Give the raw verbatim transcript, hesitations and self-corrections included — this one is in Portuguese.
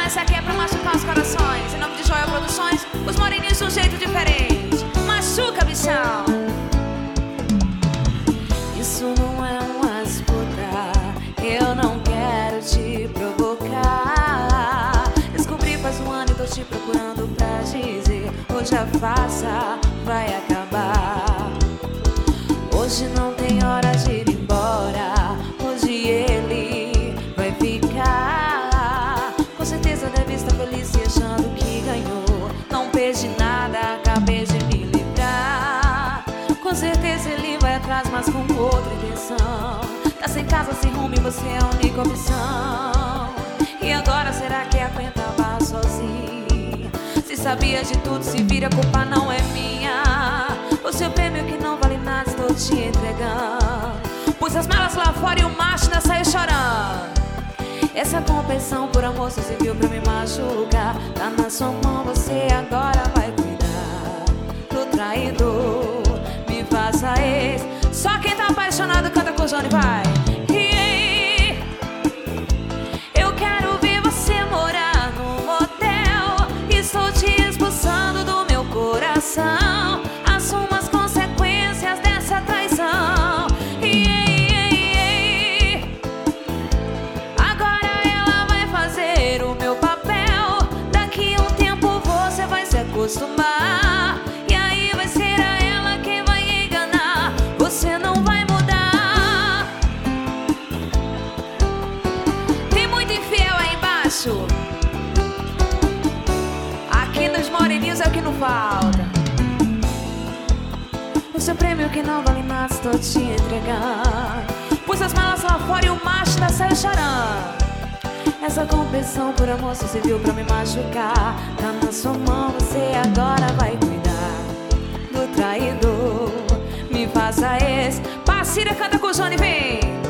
essa aqui é pra machucar os corações. Em nome de Joel Produções, os moreninhos de um jeito diferente. Machuca, bichão. Isso não é uma disputa, eu não quero te provocar. Descobri faz um ano e tô te procurando pra dizer: hoje a farsa vai acabar. Hoje não tem hora de ir embora, hoje ele vai ficar. Com certeza deve estar feliz e achando que ganhou. Não perdi nada, acabei de me livrar. Com certeza ele vai atrás, mas com outra intenção. Tá sem casa, sem rumo e você é a única opção. E agora será que aguenta barra sozinha? Se sabia de tudo, se vira, a culpa não é minha. O seu prêmio que não vale nada estou te entregando. Pus as malas lá fora e o macho ainda saiu chorando. Essa compensão por amor só serviu pra me machucar. Tá na sua mão, você agora vai cuidar do traidor. Me faça esse. Só quem tá apaixonado canta com o Johnny, vai. E eu quero ver você morar num motel. Estou te expulsando do meu coração. Assuma as consequências dessa traição. E agora ela vai fazer o meu papel. Daqui a um tempo você vai se acostumar. E aí vai ser a ela quem vai enganar. Você não vai mudar. Tem muito infiel aí embaixo. Aqui nos moreninhos é o que não falta. O seu prêmio que não vale nada estou te entregando. Pus as malas lá fora e o macho ainda saiu chorando. Essa compensão por amor só serviu pra me machucar. Tá na sua mão, você agora vai cuidar do traidor. Me faça esse. Parceira, canta com o Johnny, vem.